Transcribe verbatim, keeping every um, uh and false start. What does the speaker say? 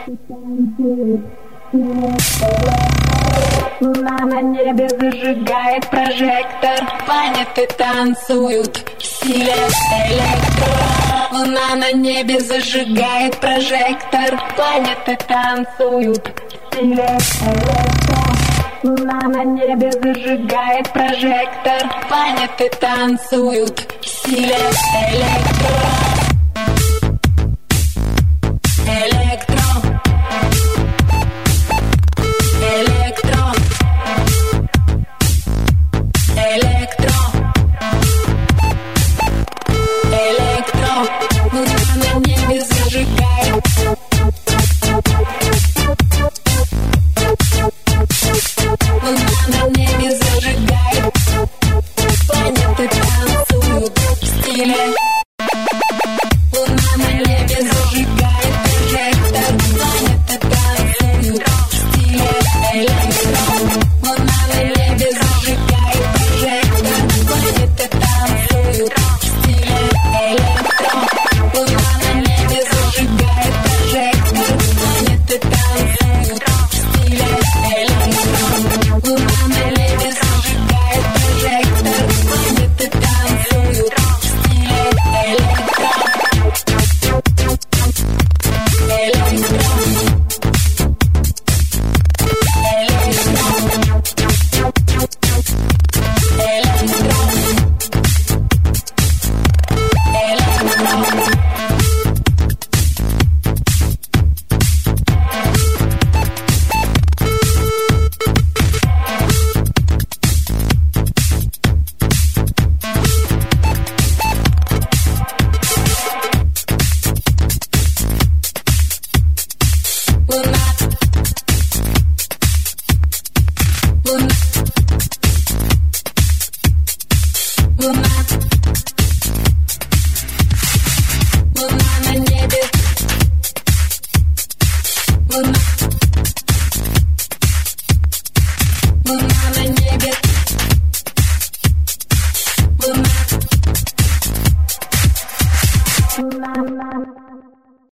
Луна на небе зажигает прожектор, планеты танцуют в стиле электро. Луна на небе зажигает прожектор, планеты танцуют в стиле электро. Луна на небе зажигает прожектор, планеты танцуют в стиле электро. Электро. Электро. Электро. Электро. Луна на небе зажигает.